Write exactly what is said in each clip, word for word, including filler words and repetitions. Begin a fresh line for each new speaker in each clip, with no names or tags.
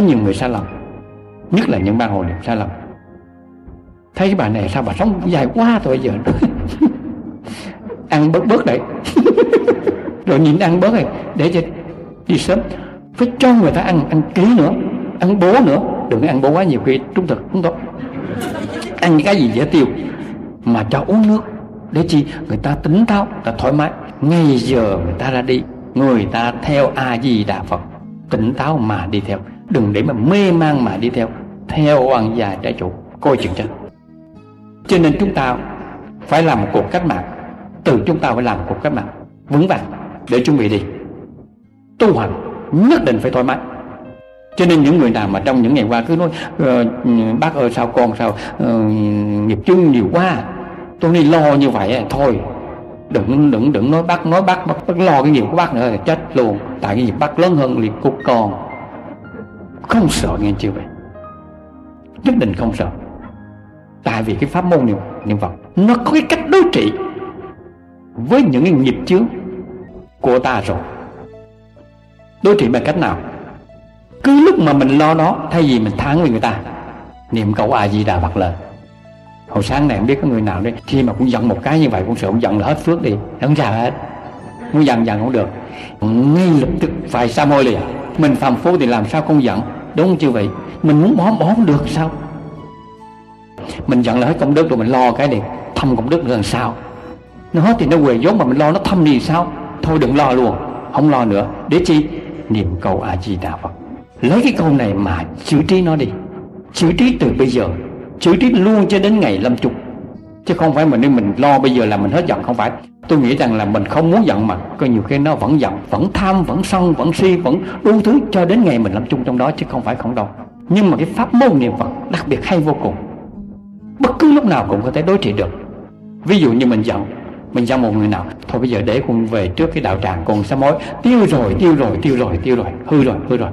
nhiều người sai lầm, nhất là những ban hội niệm sai lầm. Thấy cái bà này sao bà sống dài quá rồi giờ ăn bớt bớt đấy rồi nhìn ăn bớt này để cho đi sớm. Phải cho người ta ăn ăn kỹ nữa, ăn bố nữa, đừng ăn bố quá nhiều khi trung thực không tốt. Ăn cái gì dễ tiêu mà cho uống nước để chi người ta tỉnh táo, người ta thoải mái. Ngay giờ người ta ra đi, người ta theo A Di Đà Phật, tỉnh táo mà đi theo, đừng để mà mê man mà đi theo theo oan gia trái chủ, coi chừng cho. Cho nên chúng ta phải làm một cuộc cách mạng, từ chúng ta phải làm một cuộc cách mạng vững vàng để chuẩn bị đi tu hành, nhất định phải thoải mái. Cho nên những người nào mà trong những ngày qua cứ nói uh, bác ơi sao con sao uh, nghiệp chung nhiều quá, tôi đi lo như vậy thôi, đừng đừng đừng nói bác nói bác, bác, bác lo cái nghiệp của bác nữa thì chết luôn. Tại cái nghiệp bác lớn hơn nghiệp của con. Không sợ nghe chưa vậy, nhất định không sợ. Tại vì cái pháp môn niệm, niệm Phật nó có cái cách đối trị với những cái nghiệp chướng của ta rồi. Đối trị bằng cách nào? Cứ lúc mà mình lo nó, thay vì mình than với người ta, niệm câu A Di Đà Phật lên. Hồi sáng này không biết có người nào đấy khi mà cũng giận một cái như vậy cũng sợ cũng giận là hết phước đi, không sao hết. Muốn giận giận không được, ngay lập tức phải sám hối liền. Mình phàm phu thì làm sao không giận, đúng không chưa vậy? Mình muốn bỏ bỏ không được sao? Mình giận là hết công đức rồi, mình lo cái này thâm công đức nữa làm sao? Nó hết thì nó quề vốn mà mình lo nó thâm đi sao? Thôi đừng lo luôn, không lo nữa. Để chi? Niệm câu A Di Đà Phật. Lấy cái câu này mà xử trí nó đi, xử trí từ bây giờ, xử trí luôn cho đến ngày lâm chung. Chứ không phải mình nên mình lo bây giờ là mình hết giận, không phải. Tôi nghĩ rằng là mình không muốn giận mà có nhiều khi nó vẫn giận, vẫn tham, vẫn sân, vẫn si, vẫn đủ thứ cho đến ngày mình lâm chung trong đó, chứ không phải không đâu. Nhưng mà cái pháp môn niệm Phật đặc biệt hay vô cùng, bất cứ lúc nào cũng có thể đối trị được. Ví dụ như mình giận, mình giận một người nào, thôi bây giờ để con về trước cái đạo tràng con sám hối, tiêu rồi, tiêu rồi, tiêu rồi, tiêu rồi, hư rồi, hư rồi,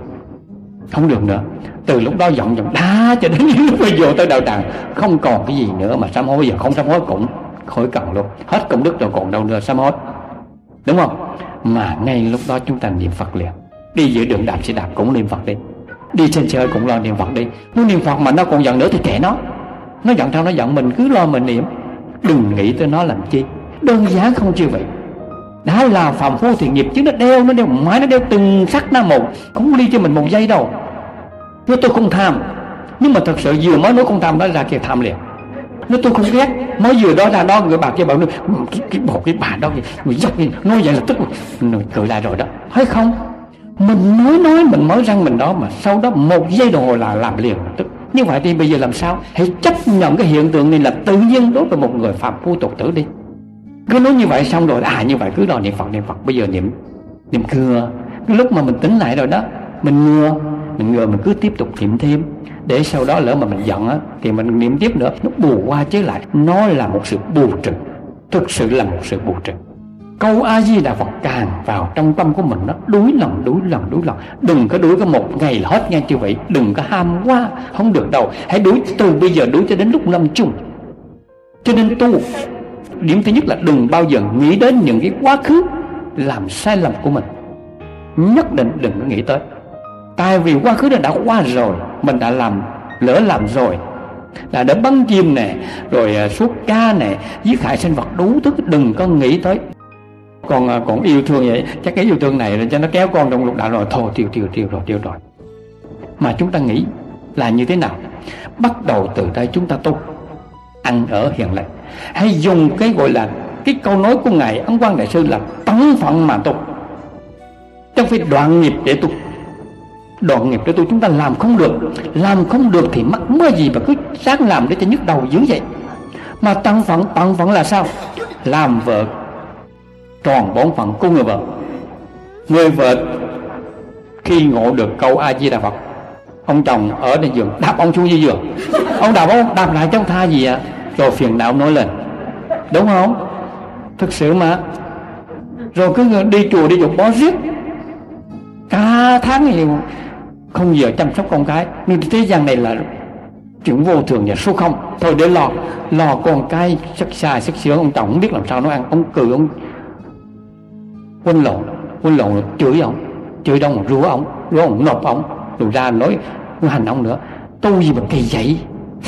không được nữa. Từ lúc đó giận giận đá cho đến lúc bây giờ tới đạo tràng không còn cái gì nữa mà sám hối. Bây giờ không sám hối cũng khỏi cần luôn, hết công đức rồi còn đâu nữa sám hối, đúng không? Mà ngay lúc đó chúng ta niệm Phật liền. Đi giữa đường đạp xe đạp cũng niệm Phật đi, đi trên xe cũng lo niệm Phật đi. Muốn niệm Phật mà nó còn giận nữa thì kệ nó, nó giận sao nó giận, mình cứ lo mình niệm, đừng nghĩ tới nó làm chi. Đơn giản không chưa vậy? Đã là phàm phu thì nghiệp chứ nó đeo, nó đeo mãi, nó đeo từng sắc na một, không ly cho mình một giây đâu. Nếu tôi không tham, nhưng mà thật sự vừa mới nói không tham, nó ra kia tham liền. Nếu tôi không ghét, mới vừa đó ra đó người bà kia bảo cái cái bộ cái bà đó người dốc nói vậy là tức rồi cười lại rồi đó, thấy không? Mình nói nói mình mới răng mình đó mà sau đó một giây đồng hồ là làm liền tức. Như vậy thì bây giờ làm sao? Hãy chấp nhận cái hiện tượng này là tự nhiên đối với một người phàm phu tục tử đi. Cứ nói như vậy xong rồi, à như vậy cứ đòi niệm Phật, niệm Phật. Bây giờ niệm niệm cưa, cái lúc mà mình tính lại rồi đó, mình ngừa, mình ngừa mình cứ tiếp tục niệm thêm, để sau đó lỡ mà mình giận á thì mình niệm tiếp nữa, nó bù qua chế lại. Nó là một sự bù trừ, thực sự là một sự bù trừ. Câu A Di Đà Phật càng vào trong tâm của mình, nó đuối lòng, đuối lòng, đuối lòng. Đừng có đuối có một ngày là hết nghe chưa vậy. Đừng có ham quá, không được đâu. Hãy đuối từ bây giờ, đuối cho đến lúc lâm chung. Cho nên tu, điểm thứ nhất là đừng bao giờ nghĩ đến những cái quá khứ làm sai lầm của mình. Nhất định đừng có nghĩ tới. Tại vì quá khứ đã qua rồi, mình đã làm lỡ làm rồi, là đã bắn chim nè, rồi suốt ca nè, giết hại sinh vật đủ thứ, đừng có nghĩ tới. Còn còn yêu thương vậy, chắc cái yêu thương này rồi cho nó kéo con trong lục đạo rồi, thôi tiêu tiêu tiêu rồi tiêu rồi. Mà chúng ta nghĩ là như thế nào? Bắt đầu từ đây chúng ta tu, ăn ở hiền lành. Hãy dùng cái gọi là cái câu nói của ngài Ấn Quang Đại Sư là tấn phận mà tu, chứ không phải đoạn nghiệp để tu. Đoạn nghiệp để tu chúng ta làm không được, làm không được thì mắc mơ gì mà cứ sáng làm để cho nhức đầu dữ vậy. Mà tấn phận, tấn phận là sao? Làm vợ tròn bổn phận của người vợ. Người vợ khi ngộ được câu A Di Đà Phật, ông chồng ở trên giường đạp ông xuống dưới giường, ông đạp ông đạp lại trong tha gì ạ? Rồi phiền não nổi lên, đúng không? Thực sự mà. Rồi cứ đi chùa đi chùa bó riết cả tháng thì không giờ chăm sóc con cái. Nhưng thế gian này là chuyện vô thường và số không. Thôi để lo lo con cái sắc xa sắc sướng, ông chồng không biết làm sao nó ăn, ông cười, ông quên lộn quên lộn chửi ông, chửi đông rủa ông, rủa ông nộp ông, rồi ra nói hành ông nữa, tu gì mà kỳ vậy.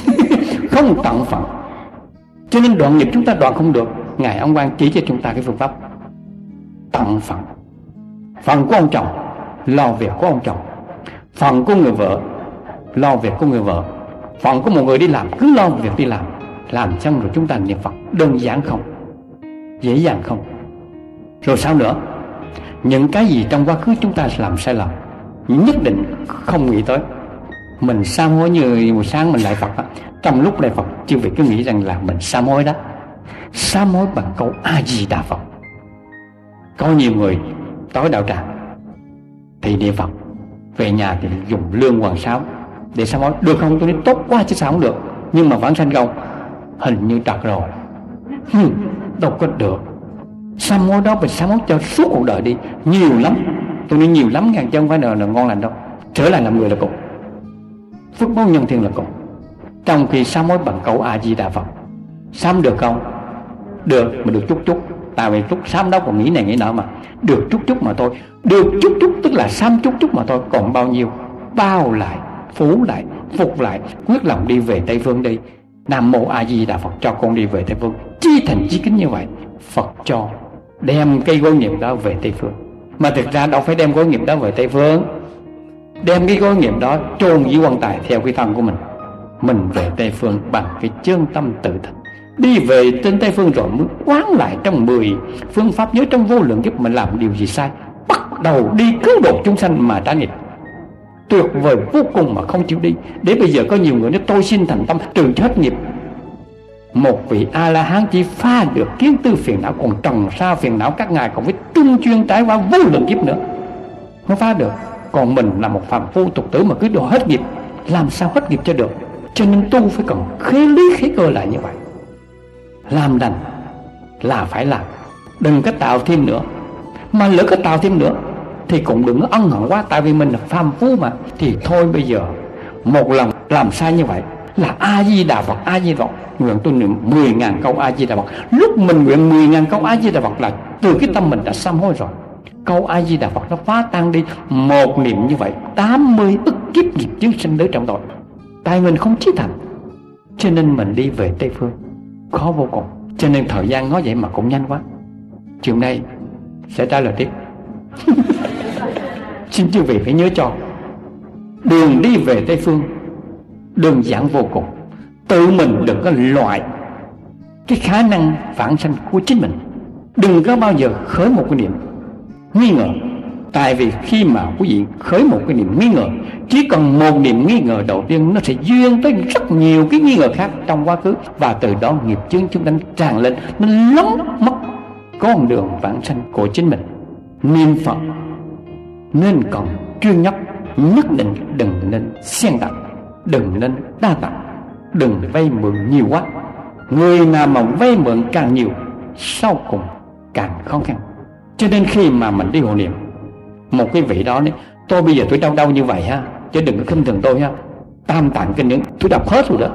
Không tận phận. Cho nên đoạn nghiệp chúng ta đoạn không được. Ngài Ông Quang chỉ cho chúng ta cái phương pháp tận phận. Phần của ông chồng lo việc của ông chồng, phần của người vợ lo việc của người vợ, phần của một người đi làm cứ lo việc đi làm. Làm xong rồi chúng ta niệm Phật. Đơn giản không? Dễ dàng không? Rồi sao nữa? Những cái gì trong quá khứ chúng ta làm sai lầm, nhất định không nghĩ tới. Mình sám hối như buổi sáng mình lại Phật đó. Trong lúc lại Phật, chư vị cứ nghĩ rằng là mình sám hối đó. Sám hối bằng câu A Di Đà Phật. Có nhiều người tối đạo tràng thì niệm Phật, về nhà thì dùng lương hoàng sáo để sám hối. Được không? Tôi nói tốt quá chứ sao không được. Nhưng mà vãng sanh không, hình như trật rồi. Hừm, đâu có được. Sám hối đó phải sám hối cho suốt cuộc đời đi. Nhiều lắm. Tôi nói nhiều lắm ngàn chứ không phải là ngon lành đâu. Trở lại làm người là cùng, phước báo nhân thiên là cùng. Trong khi sám hối bằng câu A Di Đà Phật, sám được không? Được, mà được chút chút. Tại vì lúc sám đó còn nghĩ này nghĩ nọ mà. Được chút chút mà thôi. Được chút chút tức là sám chút chút mà thôi. Còn bao nhiêu? Bao lại, phủ lại, phục lại. Quyết lòng đi về Tây Phương đi. Nam Mô A Di Đà Phật cho con đi về Tây Phương. Chi thành chí kính như vậy, Phật cho đem cây gối nghiệp đó về Tây Phương. Mà thực ra đâu phải đem gối nghiệp đó về Tây Phương. Đem cái gối nghiệp đó chôn với quan tài theo cái thân của mình. Mình về Tây Phương bằng cái chân tâm tự thực. Đi về trên Tây Phương rồi mới quán lại trong mười phương pháp. Nhớ trong vô lượng kiếp mình làm điều gì sai, bắt đầu đi cứu độ chúng sanh mà trả nghiệp. Tuyệt vời vô cùng mà không chịu đi. Để bây giờ có nhiều người nói tôi xin thành tâm trừ hết nghiệp. Một vị A-la-hán chỉ phá được kiến tư phiền não, còn trần sa phiền não các ngài còn phải trung chuyên trải qua vô lượng kiếp nữa mới phá được. Còn mình là một phàm phu tục tử mà cứ đổ hết nghiệp, làm sao hết nghiệp cho được. Cho nên tu phải cần khế lý khế cơ lại như vậy. Làm đành là phải làm, đừng có tạo thêm nữa. Mà lỡ có tạo thêm nữa thì cũng đừng ân hận quá. Tại vì mình là phàm phu mà. Thì thôi bây giờ một lần làm sai như vậy là A Di Đà Phật, A Di Đà Phật. Nguyện tôi niệm mười ngàn câu A Di Đà Phật. Lúc mình nguyện mười ngàn câu A Di Đà Phật là từ cái tâm mình đã sám hối rồi. Câu A Di Đà Phật nó phá tan đi. Một niệm như vậy tám mươi ức kiếp nghiệp chướng sinh tới trong tội. Tại mình không chí thành. Cho nên mình đi về Tây Phương khó vô cùng. Cho nên thời gian nói vậy mà cũng nhanh quá. Chiều nay sẽ trả lời tiếp. Xin chư vị phải nhớ cho đường đi về Tây Phương đơn giản vô cùng. Tự mình đừng có loại cái khả năng vãng sanh của chính mình. Đừng có bao giờ khởi một cái niệm nghi ngờ. Tại vì khi mà quý vị khởi một cái niệm nghi ngờ, chỉ cần một niệm nghi ngờ đầu tiên, nó sẽ duyên tới rất nhiều cái nghi ngờ khác trong quá khứ. Và từ đó nghiệp chướng chúng ta tràn lên, nó lấn mất con đường vãng sanh của chính mình. Niệm Phật nên còn chuyên nhất, nhất định đừng nên xen tạp, đừng nên đa tạp, đừng vay mượn nhiều quá. Người nào mà vay mượn càng nhiều, sau cùng càng khó khăn. Cho nên khi mà mình đi hộ niệm, một cái vị đó nói tôi bây giờ tôi đau đau như vậy ha, chứ đừng có khinh thường tôi ha. Tam tạng kinh điển tôi đọc hết rồi đó.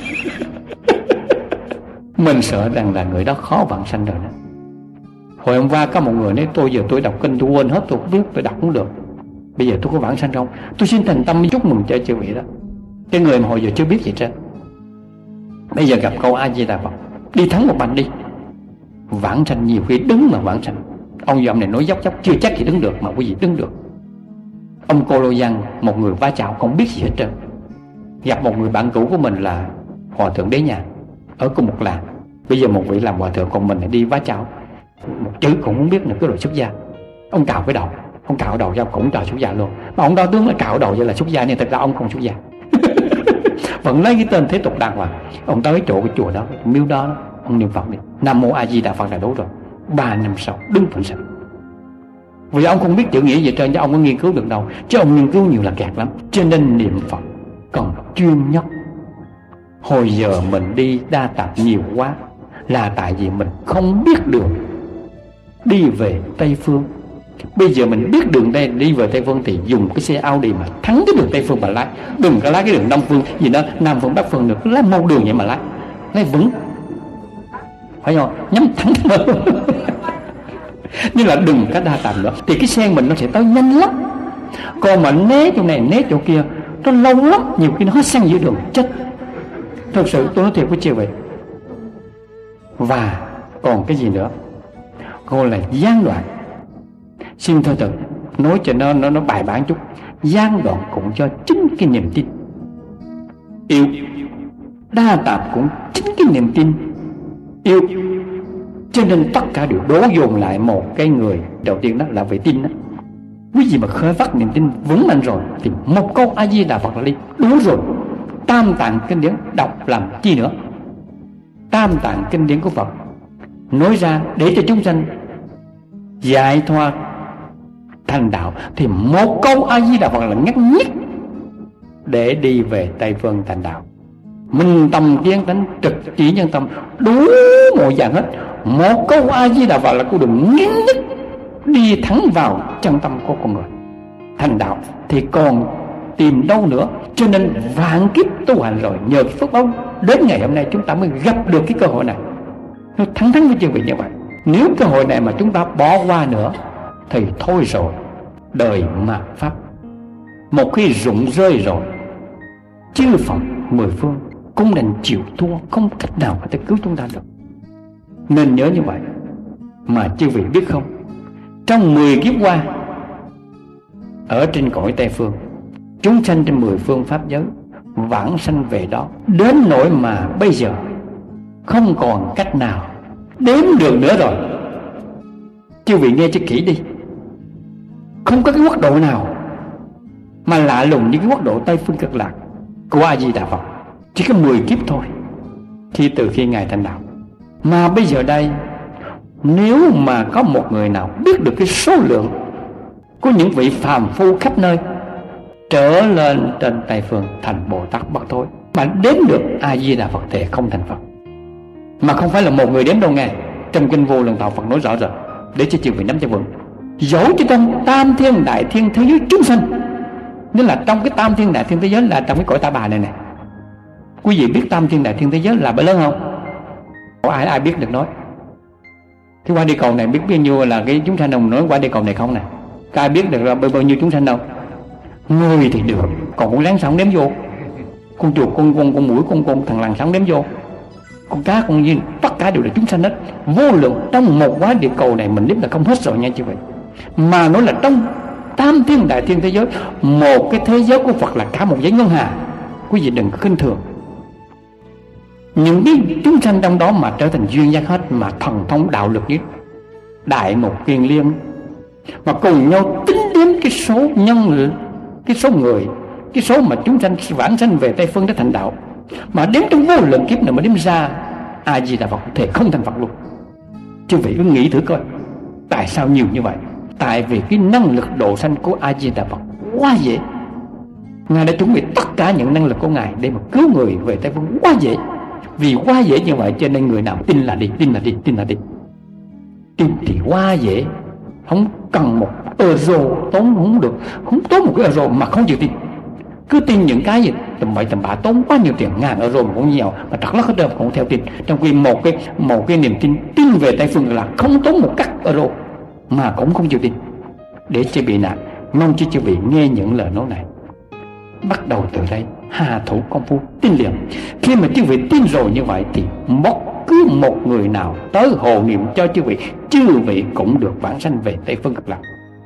Mình sợ rằng là người đó khó vãng sanh rồi đó. Hồi hôm qua có một người nói tôi giờ tôi đọc kinh tôi quên hết, tôi không biết tôi đọc cũng được. Bây giờ tôi có vãng sanh không? Tôi xin thành tâm chúc mừng cho chư vị đó. Cái người mà hồi giờ chưa biết gì trơn, bây giờ gặp câu A Di Đà Phật, đi thắng một bạch đi. Vãng sanh nhiều khi đứng mà vãng sanh. Ông dòm này nói dốc dốc chưa chắc gì đứng được, mà quý vị đứng được. Ông Cô Lô Giang, một người va chạm không biết gì hết trơn, gặp một người bạn cũ của mình là Hòa Thượng Đế Nhàn ở cùng một làng. Bây giờ một vị làm hòa thượng, còn mình lại đi vá chảo, một chữ cũng không biết là cái đồ xuất gia. Ông cạo cái đầu, ông cạo đầu cho cũng trời xuất gia luôn. Mà ông đó tướng là cạo đầu cho là xuất gia, nhưng thật ra ông không xuất gia. Vẫn lấy cái tên thế tục đàng hoàng. Ông tới chỗ cái chùa đó, cái miếu đó, đó, ông niệm Phật đi, Nam Mô A Di Đà Phật là đủ rồi. Ba năm sau đứng phận sanh. Vì ông không biết chữ nghĩa gì trơn, chứ ông có nghiên cứu được đâu, chứ ông nghiên cứu nhiều là kẹt lắm. Cho nên niệm Phật còn chuyên nhất. Hồi giờ mình đi đa tạp nhiều quá là tại vì mình không biết đường đi về Tây Phương. Bây giờ mình biết đường đây đi về Tây Phương thì dùng cái xe Audi mà thắng cái đường Tây Phương mà lái. Đừng có lái cái đường Đông Phương gì đó, Nam Phương Bắc Phương được, lái một đường vậy mà lái, lái vững, phải không? Nhắm thẳng nhưng là đừng có đa tạp nữa thì cái xe mình nó sẽ tới nhanh lắm. Còn mà né chỗ này né chỗ kia, nó lâu lắm, nhiều khi nó hết xăng giữa đường chết. Thật sự tôi nói thiệt với chị vậy. Và còn cái gì nữa, gọi là gián đoạn. Xin thưa thật, nói cho nó nó nó bài bản chút. Gián đoạn cũng cho chính cái niềm tin. Yêu đa tạp cũng chính cái niềm tin yêu. Cho nên tất cả đều đổ dồn lại một cái người đầu tiên, đó là về tin đó. Quý vị mà khơi phát niềm tin vững mạnh rồi thì một câu A Di Đà Phật là đi đủ rồi. Tam tạng kinh điển đọc làm chi nữa. Tam tạng kinh điển của Phật nói ra để cho chúng sanh giải thoát thành đạo, thì một câu A Di Đà Phật là ngắn nhất để đi về Tây Phương thành đạo. Minh tâm kiến tánh, trực chỉ nhân tâm, đủ mọi dạng hết. Một câu A Di Đà Phật là con đường ngắn nhất đi thẳng vào chân tâm của con người thành đạo. Thì còn tìm đâu nữa. Cho nên vạn kiếp tu hành rồi, nhờ phước báo đến ngày hôm nay chúng ta mới gặp được cái cơ hội này. Nó thẳng thắn với chư vị như vậy. Nếu cơ hội này mà chúng ta bỏ qua nữa thì thôi rồi, đời mạt pháp. Một khi rụng rơi rồi, chư Phật mười phương cũng đành chịu thua, không cách nào có thể cứu chúng ta được. Nên nhớ như vậy. Mà chư vị biết không, trong mười kiếp qua, ở trên cõi Tây Phương, chúng sanh trên mười phương pháp giới vãng sanh về đó, đến nỗi mà bây giờ không còn cách nào đếm được nữa rồi. Chư vị nghe cho kỹ đi. Không có cái quốc độ nào mà lạ lùng như cái quốc độ Tây Phương Cực Lạc của A Di Đà Phật. Chỉ có mười kiếp thôi, khi từ khi Ngài thành đạo. Mà bây giờ đây, nếu mà có một người nào biết được cái số lượng của những vị phàm phu khắp nơi trở lên trên Tây Phương thành Bồ Tát Bất Thối, mà đếm được A Di Đà Phật thì không thành Phật. Mà không phải là một người đếm đâu nghe. Trong kinh Vô Lượng Thọ Phật nói rõ rồi, để cho chư vị nắm cho vững. Dẫu cho trong tam thiên đại thiên thế giới chúng sanh, nên là trong cái tam thiên đại thiên thế giới là trong cái cõi Ta Bà này nè. Quý vị biết tam thiên đại thiên thế giới là bao lớn không? Có ai ai biết được nói. Cái quả địa cầu này biết bao nhiêu là cái chúng sanh đồng nói quả địa cầu này không nè? Có ai biết được là bao nhiêu chúng sanh đâu? Người thì được, còn con rắn sống đếm vô, con chuột, con con con mũi, con con thằng lằn sống đếm vô, con cá, con viên, tất cả đều là chúng sanh hết, vô lượng. Trong một quả địa cầu này mình đếm là không hết rồi nha chứ vậy. Mà nói là trong tam thiên đại thiên thế giới, một cái thế giới của Phật là cả một dãy ngân hà. Quý vị đừng khinh thường. Những cái chúng sanh trong đó mà trở thành duyên giác hết, mà thần thông đạo lực nhất, đại một kiền liên, mà cùng nhau tính đến cái số nhân, cái số người, cái số mà chúng sanh vãng sanh về Tây Phương để thành đạo, mà đếm trong vô lượng kiếp này mà đếm ra A Di Đà Phật thì không thành Phật luôn. Chứ vị cứ nghĩ thử coi, tại sao nhiều như vậy? Tại vì cái năng lực độ sanh của A Di Đà Phật quá dễ. Ngài đã chuẩn bị tất cả những năng lực của Ngài để mà cứu người về Tây Phương quá dễ. Vì quá dễ như vậy cho nên người nào tin là đi, tin là đi, tin là đi. Tin thì quá dễ, không cần một euro tốn không được, không tốn một cái euro mà không chịu tin. Cứ tin những cái gì tầm bậy tầm bạ, tốn quá nhiều tiền, ngàn euro mà cũng nhiều, mà trật lất hết trơn cũng theo tin. Trong khi một cái một cái niềm tin tin về Tây Phương là không tốn một cắt euro mà cũng không chịu tin. Để cho bị nạn, mong cho chư vị nghe những lời nói này. Bắt đầu từ đây hà thủ công phu tin liền. Khi mà chư vị tin rồi như vậy thì bất cứ một người nào tới hộ niệm cho chư vị, chư vị cũng được vãng sanh về Tây Phương Cực Lạc.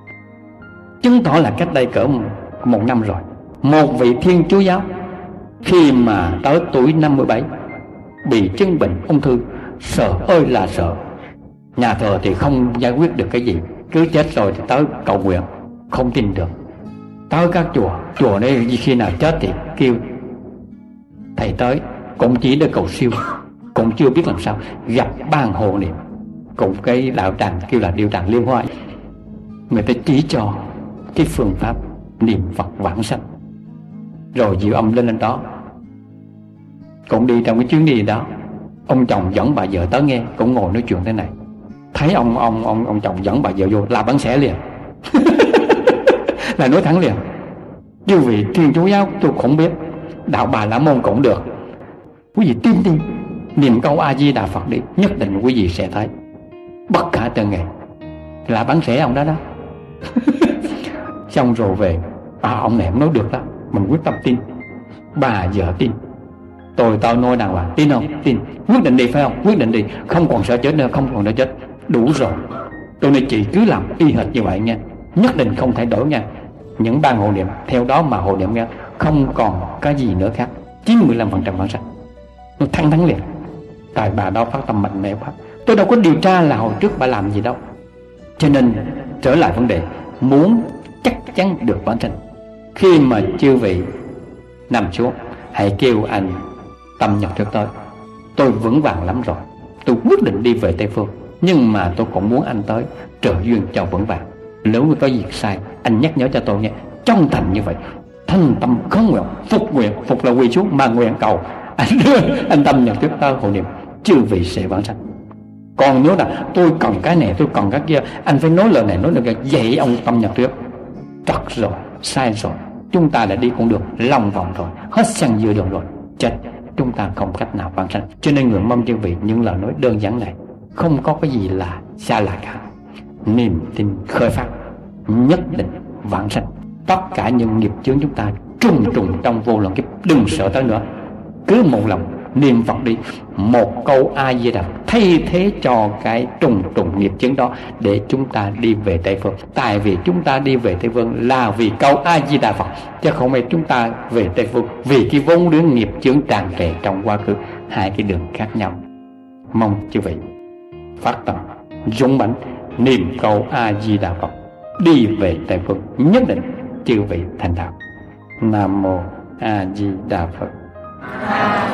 Chứng tỏ là cách đây cỡ một năm rồi, một vị Thiên Chúa giáo khi mà tới tuổi năm mươi bảy bị chứng bệnh ung thư, sợ ơi là sợ. Nhà thờ thì không giải quyết được cái gì, cứ chết rồi thì tới cầu nguyện, không tin được. Tới các chùa, chùa này khi nào chết thì kêu thầy tới, cũng chỉ để cầu siêu, cũng chưa biết làm sao. Gặp ban hộ niệm, cùng cái đạo tràng kêu là điệu tràng Liên Hoa, người ta chỉ cho cái phương pháp niệm Phật vãng sanh. Rồi diệu âm lên lên đó, cũng đi trong cái chuyến đi đó, ông chồng dẫn bà vợ tới nghe, cũng ngồi nói chuyện thế này. Thấy ông ông ông ông chồng dẫn bà vợ vô là bắn xẻ liền. Là nói thẳng liền. Chứ vì Thiên Chúa giáo tôi không biết, đạo Bà La Môn cũng được. Quý vị tin đi, niệm câu A Di Đà Phật đi, nhất định quý vị sẽ thấy bất khả tư nghị. Là bắn xẻ ông đó đó. xong rồi về, à ông này không nói được đó, mình quyết tâm tin. Bà vợ tin. Tôi tao nói đàng hoàng, tin không? Tin. Quyết định đi phải không? Quyết định đi, không còn sợ chết nữa, không còn sợ chết. Đủ rồi. Tôi nói chị cứ làm y hệt như vậy nha, nhất định không thay đổi nha. Những ban hộ niệm theo đó mà hộ niệm nha, không còn cái gì nữa khác. chín mươi lăm phần trăm vãng sanh. Nó thăng thắng liền. Tại bà đó phát tâm mạnh mẽ quá. Tôi đâu có điều tra là hồi trước bà làm gì đâu. Cho nên trở lại vấn đề, muốn chắc chắn được vãng sanh, khi mà chư vị nằm xuống, hãy kêu anh Tâm Nhật Thuyết tới. Tôi vững vàng lắm rồi, tôi quyết định đi về Tây Phương, nhưng mà tôi cũng muốn anh tới trợ duyên cho vững vàng. Nếu có việc sai, anh nhắc nhở cho tôi nha. Trong thành như vậy, thanh tâm không nguyện, phục nguyện, phục là quỳ xuống mà nguyện cầu. Anh đưa anh Tâm Nhật Thuyết tới hộ niệm, chư vị sẽ vãng sanh. Còn nếu là tôi cần cái này, tôi cần cái kia, anh phải nói lời này nói lời kia, vậy ông Tâm Nhật Thuyết. Trật rồi, sai rồi, chúng ta đã đi con đường lòng vòng rồi, hết xăng giữa đường rồi, chết, chúng ta không cách nào vãng sanh. Cho nên người mong chư vị những lời nói đơn giản này không có cái gì là xa lạ cả. Niềm tin khởi phát, nhất định vãng sanh. Tất cả những nghiệp chướng chúng ta trùng trùng trong vô lượng kiếp, đừng sợ tới nữa, cứ một lòng niệm Phật đi. Một câu A Di Đà thay thế cho cái trùng trùng nghiệp chướng đó để chúng ta đi về Tây Phương. Tại vì chúng ta đi về Tây Phương là vì câu A Di Đà Phật, chứ không phải chúng ta về Tây Phương vì cái vốn liếng nghiệp chướng tràn trề trong quá khứ. Hai cái đường khác nhau. Mong chư vị phát tâm dũng mãnh niệm câu A Di Đà Phật, đi về Tây Phương, nhất định chư vị thành đạo. Nam mô A Di Đà Phật.